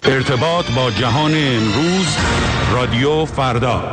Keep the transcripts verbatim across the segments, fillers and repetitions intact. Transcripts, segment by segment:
ارتباط با جهان امروز، رادیو فردا.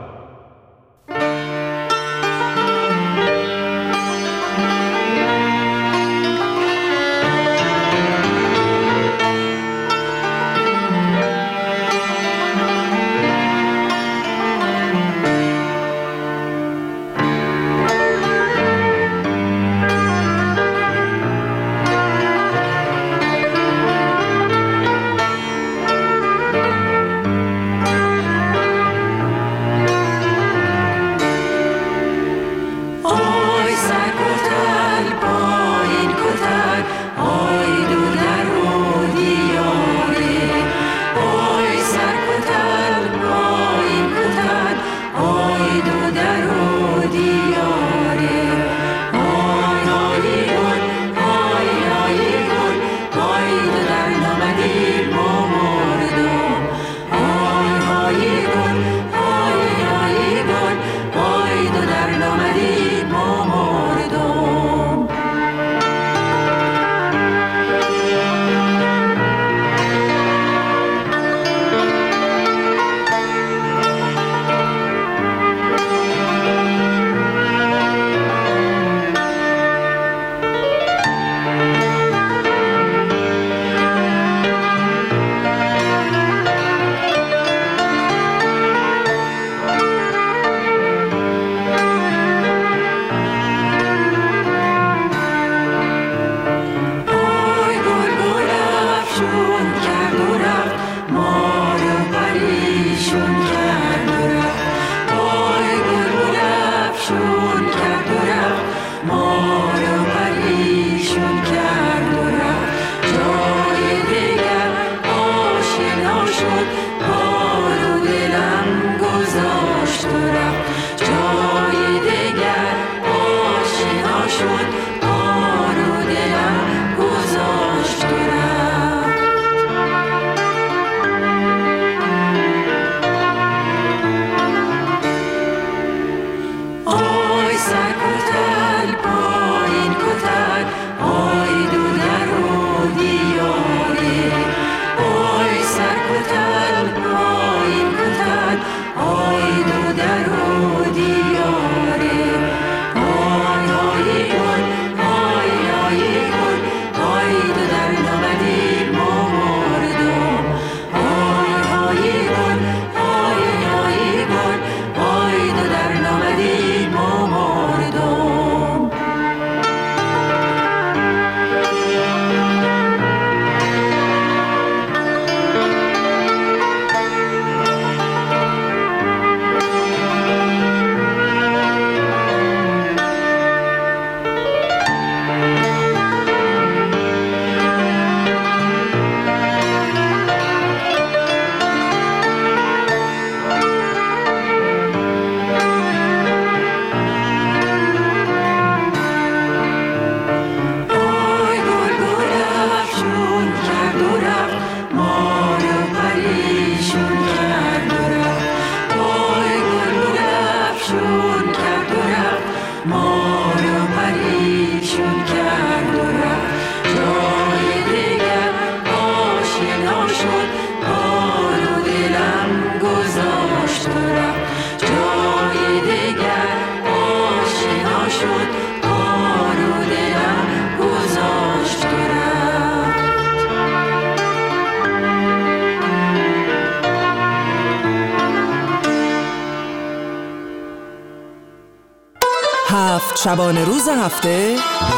هفت شبانه روز هفته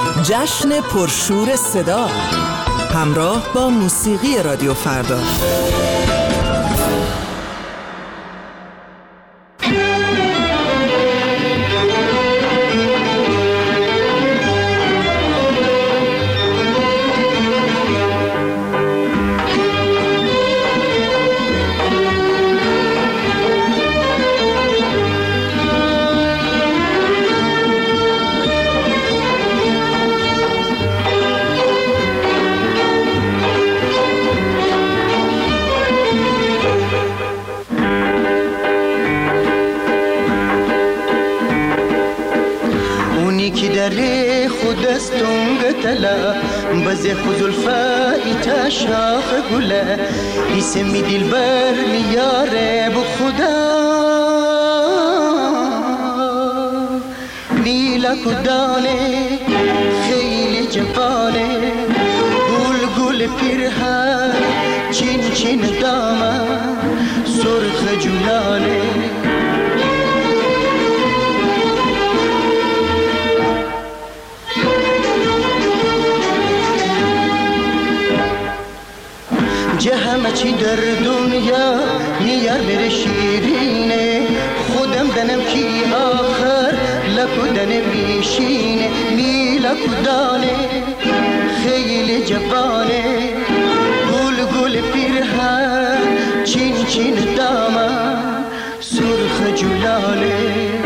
جشن پرشور صدا همراه با موسیقی رادیو فردا. خودستون قتلا بزی خزلفای تا شاخ گله اسمی دلبر میاره بو خدا نیلا کدانه خیلی جوانه گل گل پیرهن چین چین دامن سرخ جولانه جه همه چی در دنیا میار بره شیرینه خودم دنم کی آخر لکو دنم میشینه میلا کدانه خیلی جوانه گل گل پیرهن چین چین دامن سرخ جولانه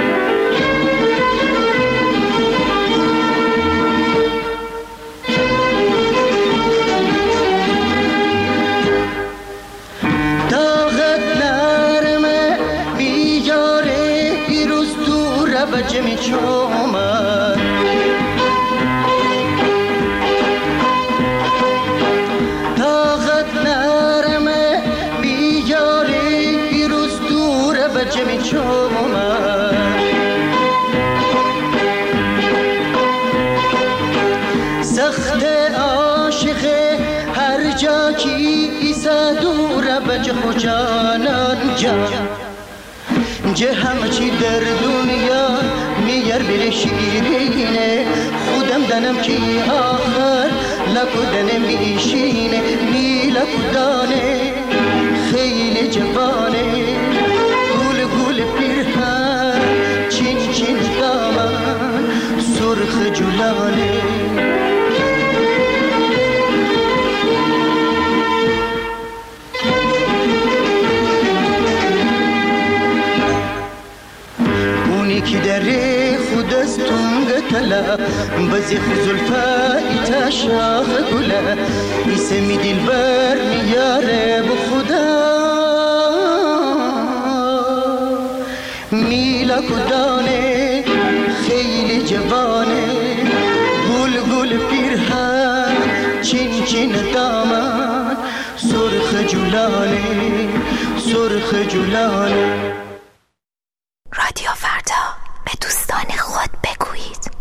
جمی چومن طاقت نرمه بیاری بیروز دوره به جمی چومن سخت عاشقه هر جا کی ایسا دوره به جه خوشانان جان جه همه چی در دنیا میار بره شیرینه خودم دنم کی آخر لکو دنم میشینه میلا کدانه خیلی جوانه گل گل پیرهن چین چین دامن سرخ جولانه کی دره خودستون قتلا بزی خزلفای تا شاخ گله اسمی دلبر میاره بو خدا میلا کدانه خیلی جوانه گل گل پیرهن چین چین دامن سرخ جولانه سرخ جولانه. رادیو فردا، به دوستان خود بگویید.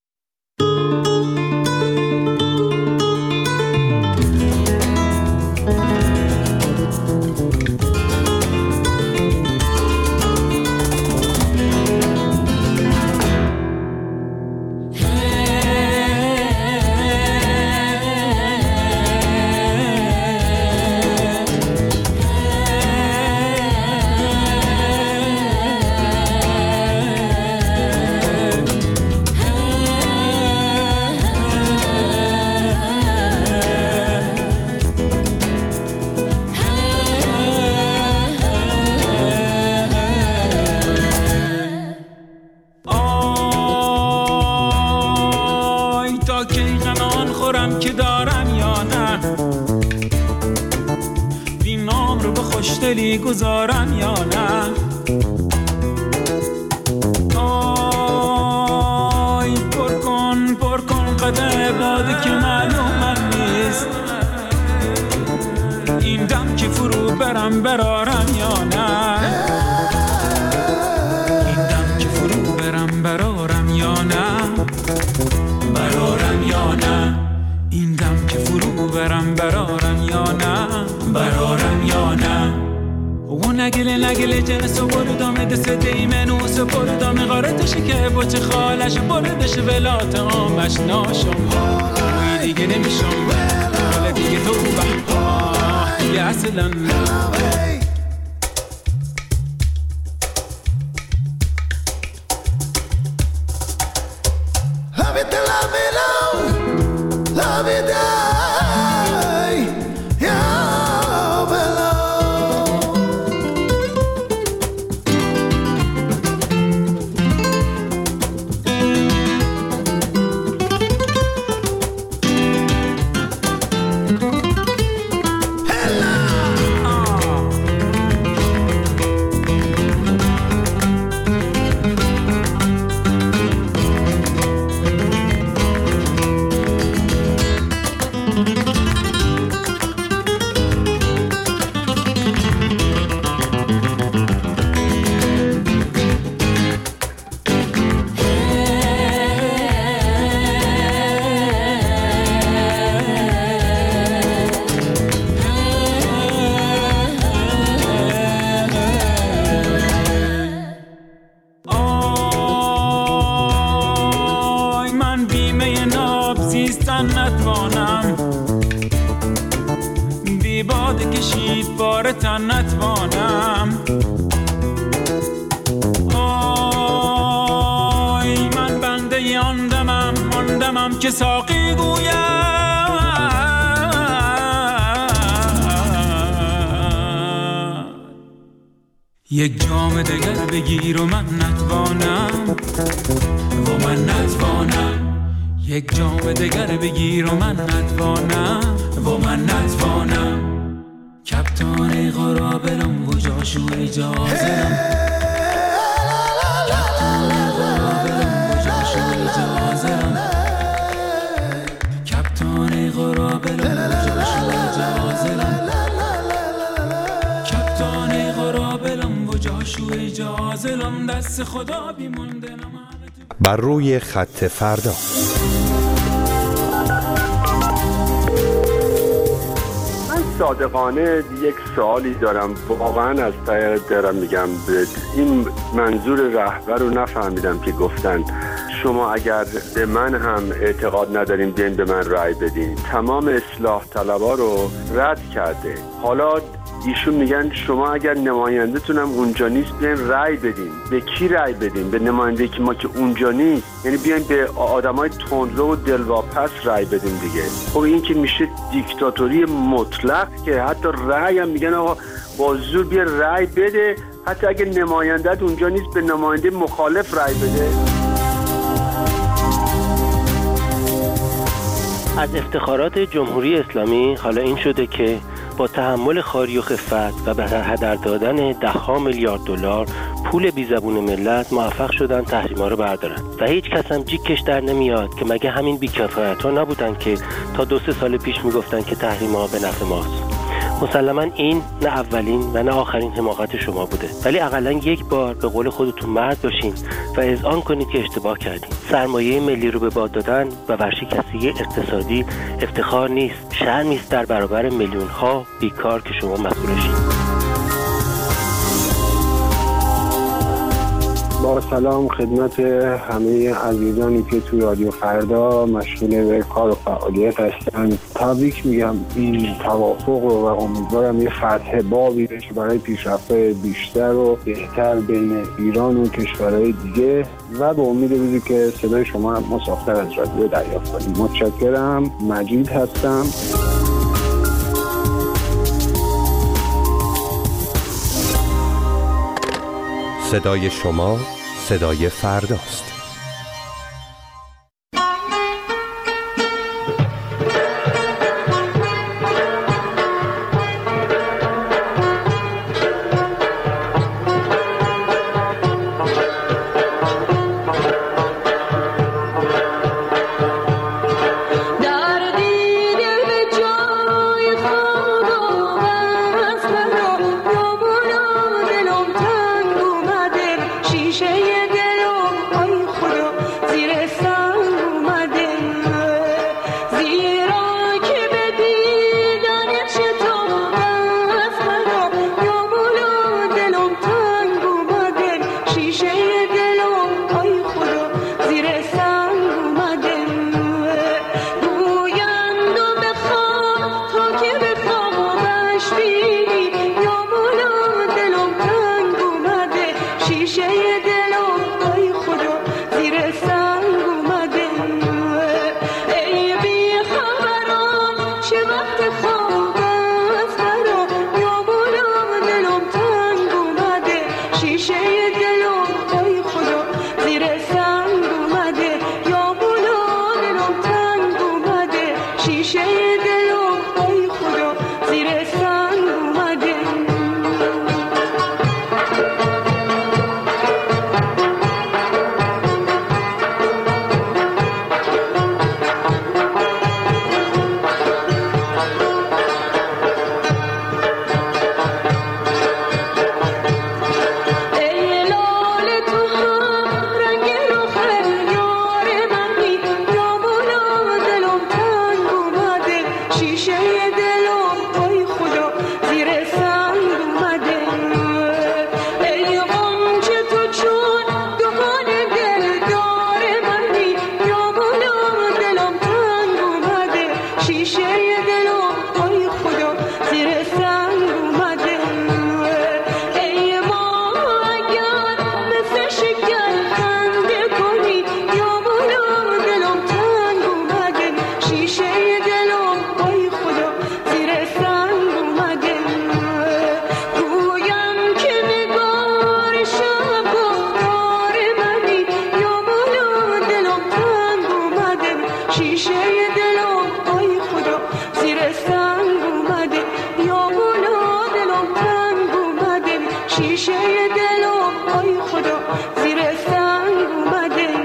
خوشدلی گذارم یا نه؟ آی پر کن پر کن قدر باده که معلومم نیست این دم که فرو برم برارم یا نه؟ این دم که فرو برم برارم یا نه؟ برارم یا نه؟ این دم که فرو برم برارم یا نه؟ برارم یا نه؟ و نگله نگله جنس و بردامه دست دیمنوس و بردامه غارتشه که بچه خالش بردش ولات آمش ناشم وی دیگه نمیشم حالا دیگه تو بحبا دیگه اصلا Love it, love it, love it, die. بی باد کشید بار تن نتوانم. آی من بنده آن دمم آن دمم که ساقی گویم یک جام دگر بگیر و من نتوانم و من نتوانم. یک جام دگر بگیر و من نتوانم و من نتوانم. کپتان غرابلم و جاشو اجازرم. کپتان غرابلم و جاشو اجازرم. کپتان غرابلم و جاشو اجازرم. کپتان غرابلم و جاشو اجازرم. دست خدا بیمونده نمانه. بر روی خط فردا. صادقانه یک سوالی دارم، واقعا از ته دلم میگم این منظور رهبر رو نفهمیدم که گفتن شما اگر به من هم اعتقاد ندارین بیاین به من رأی بدین. تمام اصلاح طلبا رو رد کرده. حالا ایشون میگن شما اگر نماینده تونم اونجا نیست بیاین رأی بدین. به کی رأی بدین؟ به نماینده که ما که اونجا نیست، یعنی بیاین به آدمای تندرو و دلواپس رأی بدین دیگه. خب این که میشه دیکتاتوری مطلق که حتی رأی هم میگن آقا با زور بیا رأی بده، حتی اگه نمایندت اونجا نیست به نماینده مخالف رأی بده. از افتخارات جمهوری اسلامی حالا این شده که با تحمل خواری و خفت و به هدر دادن ده ها میلیارد دلار پول بیزبون ملت موفق شدن تحریما رو بردارن و هیچ کس هم جیکش در نمیاد که مگه همین بی‌کفایت‌ها نبودن که تا دو سه سال پیش میگفتن که تحریما به نفع ماست. مسلماً این نه اولین و نه آخرین حماقت شما بوده، ولی اقلاً یک بار به قول خودتون مرد باشین و اذعان کنید که اشتباه کردین. سرمایه ملی رو به باد دادن و ورشکستگی اقتصادی افتخار نیست، شرمی است در برابر میلیون‌ها بیکار که شما مسئولشین. با سلام خدمت همه عزیزانی که توی رادیو فردا مشغول به کار و فعالیت هستن. تبریک میگم این توافق رو و امیدوارم یه فتح بابی بشه برای پیشرفت بیشتر و بهتر بین ایران و کشورهای دیگه و به امید روزی که صدای شما مسافر از رادیو دریافت کنیم. متشکرم. مجید هستم. صدای شما صدای فرداست. شیشه دلم آی شیشه دلم ای خدا زیر سنگ اومده.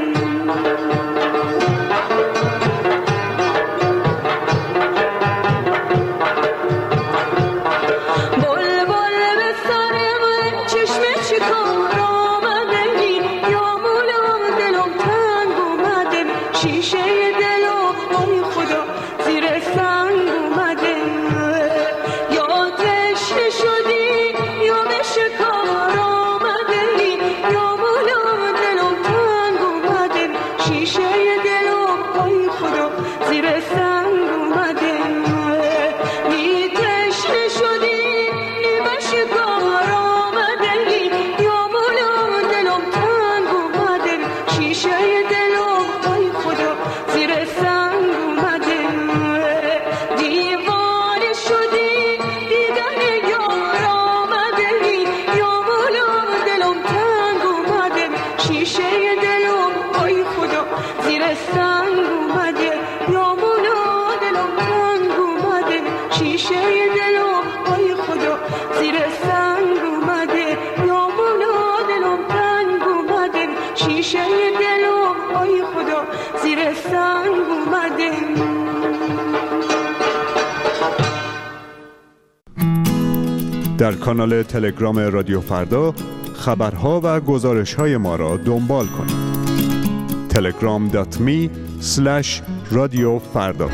در کانال تلگرام رادیو فردا خبرها و گزارش‌های ما را دنبال کنید. تلگرام دات می اسلش رادیو فردا.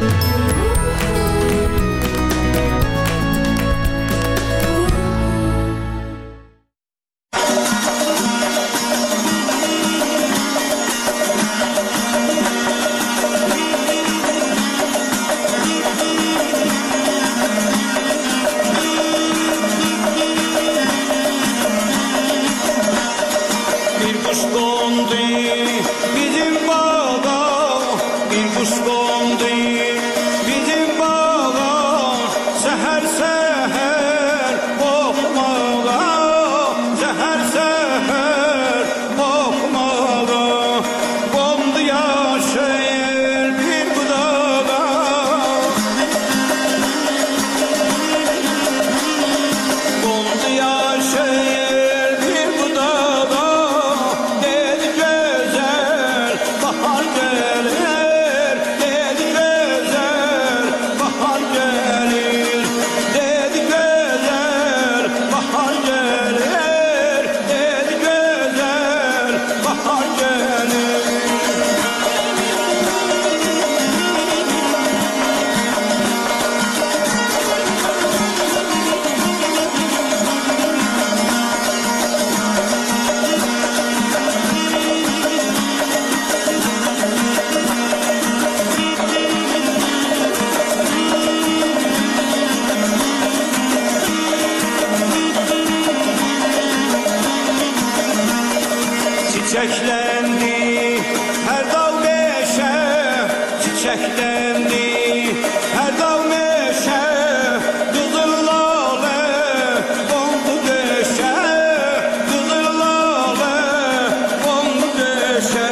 çiçeklendi her dal meşe, çiçeklendi her dal meşe, kızıl lale kondu döşe, kızıl lale kondu döşe,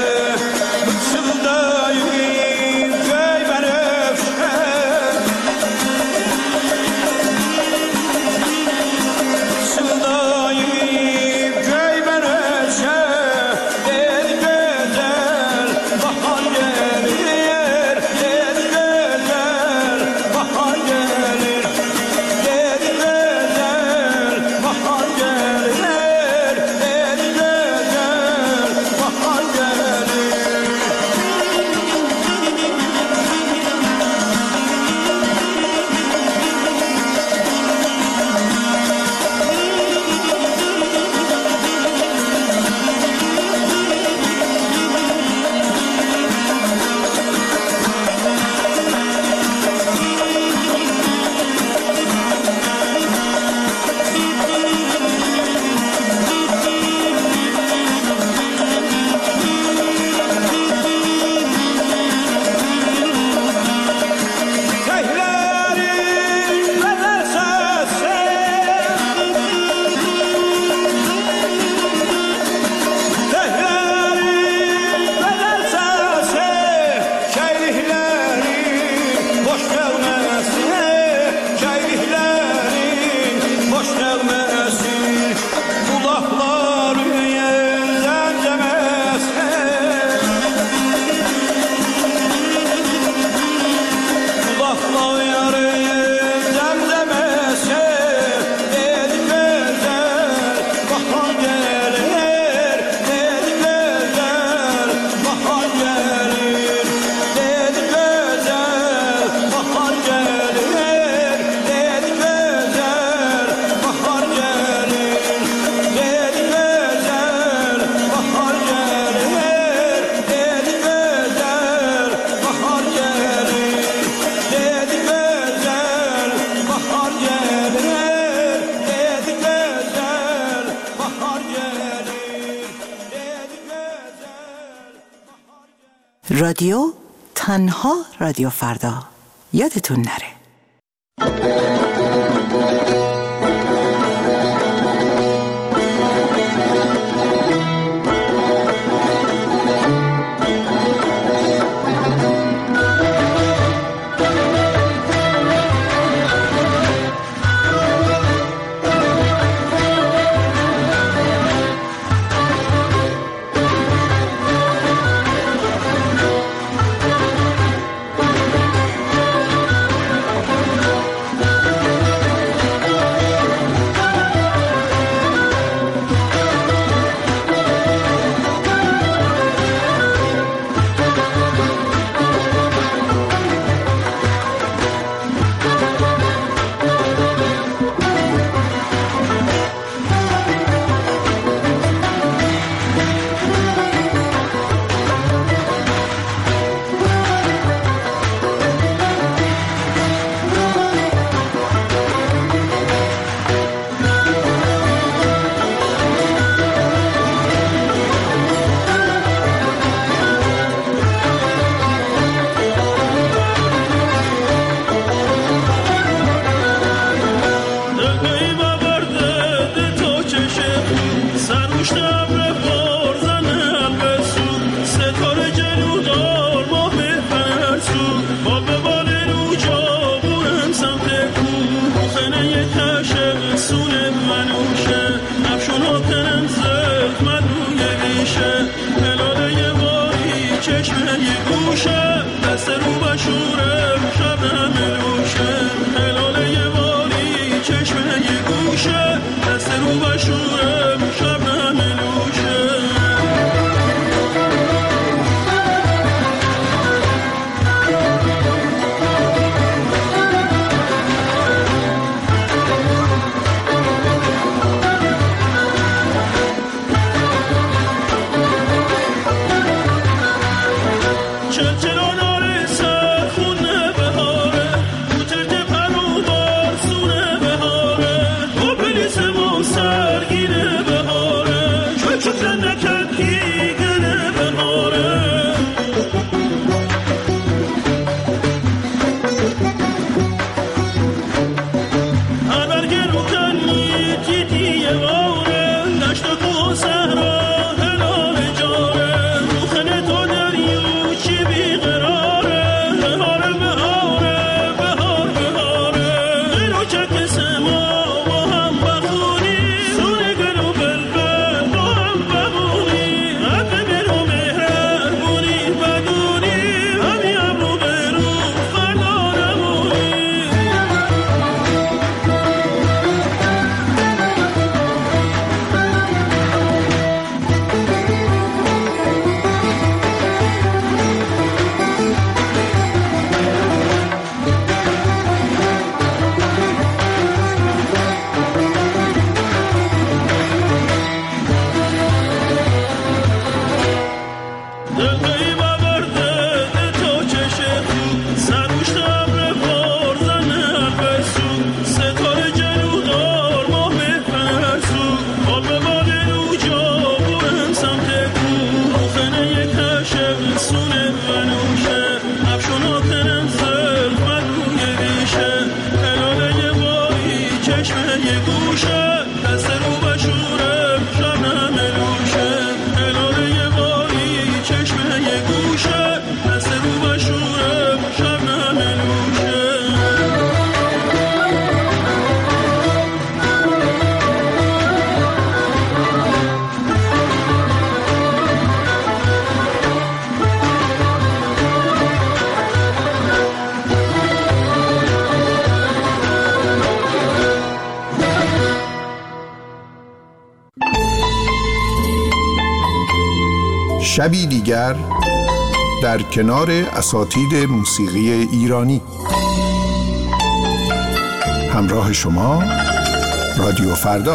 bıçıldayım köy ben öpşe, bıçıldayım köy ben öpşe. Dedi güzel bahar gelir, dedi güzel رادیو تنها رادیو فردا یادتون نره. شبی دیگر در کنار اساتید موسیقی ایرانی. همراه شما رادیو فردا.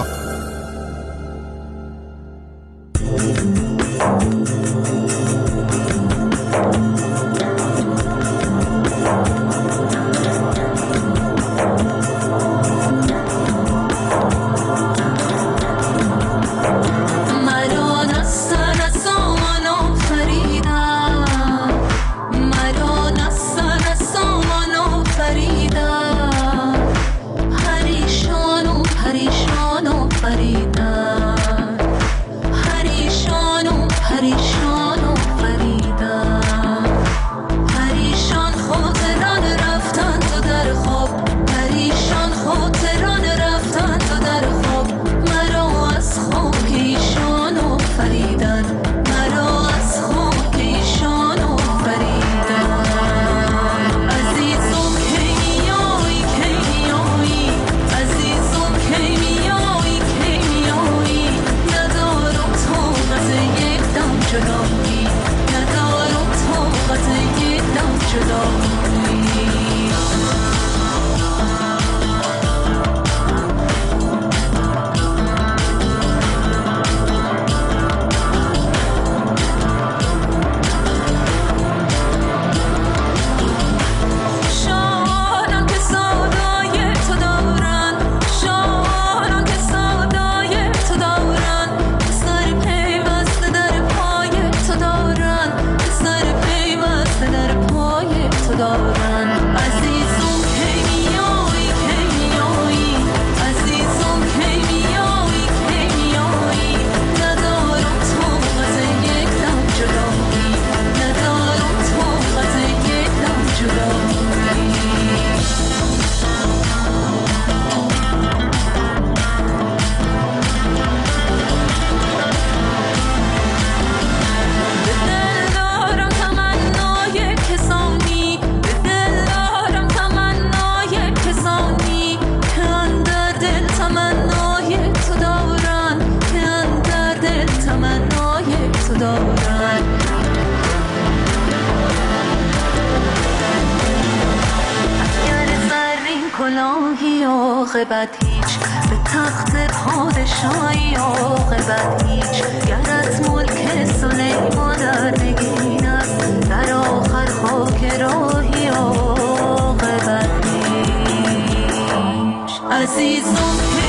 عاقبت هیچ، به تخت پادشاهی عاقبت هیچ. گرت ملک سلیمان در نگین است، در آخر خاک راهی عاقبت هیچ. عزیزم